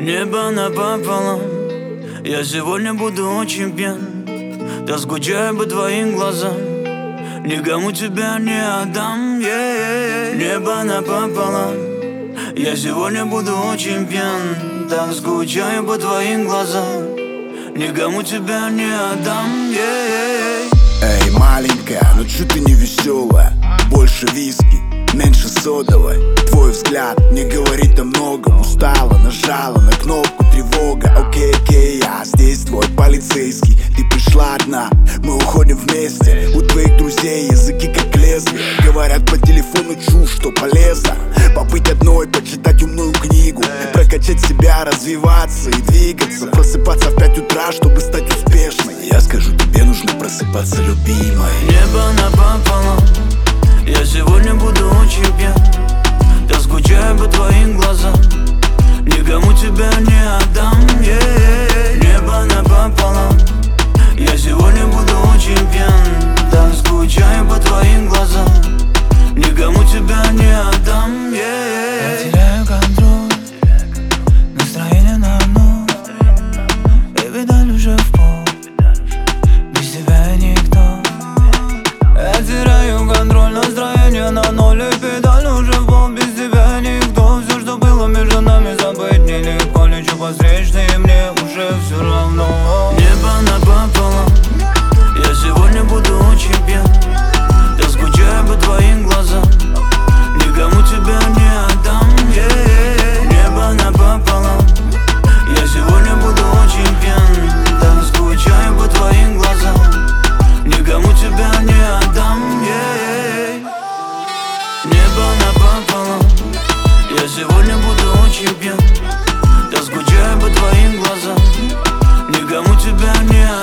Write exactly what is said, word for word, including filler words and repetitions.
Небо напополам, я сегодня буду очень пьян. Да скучаю по твоим глазам, никому тебя не отдам. yeah. Небо напополам, я сегодня буду очень пьян. Так скучаю по твоим глазам, никому тебя не отдам. yeah. Эй, маленькая, ну чё ты не веселая? Больше виски, меньше содовой. Твой взгляд не говорит о многом. Устала, нажала на кнопку тревога. Окей, окей, я здесь твой полицейский. Ты пришла одна, мы уходим вместе. У твоих друзей языки как лезвие. Говорят по телефону чушь, что полезно побыть одной, почитать умную книгу, прокачать себя, развиваться и двигаться. Просыпаться в пять утра, чтобы стать успешной. Я скажу, тебе нужно просыпаться, любимой. Небо напополам, я сегодня буду очень пьян. Да скучаю по твоим глазам, никому тебя не отдам. yeah. Небо напополам, я сегодня буду очень пьян. Да скучаю по твоим глазам, никому тебя не отдам. yeah. Я теряю контроль, настроение на ноль. И педаль уже в пол, без тебя я никто. Я теряю контроль, настроение на ноль. И педаль уже в пол, без тебя никто. Все, что было между нами, забыть нелегко. Лечу по встречной, и мне уже все равно. Небо напополам, я сегодня буду очень пьян. Да скучаю по твоим глазам, никому тебя не отдам. yeah. Небо напополам, я сегодня буду очень пьян. Да скучаю по твоим глазам, никому тебя не отдам. yeah. Небо напополам, я сегодня буду очень пьян. Да скучаю по твоим глазам, никому тебя не отдам.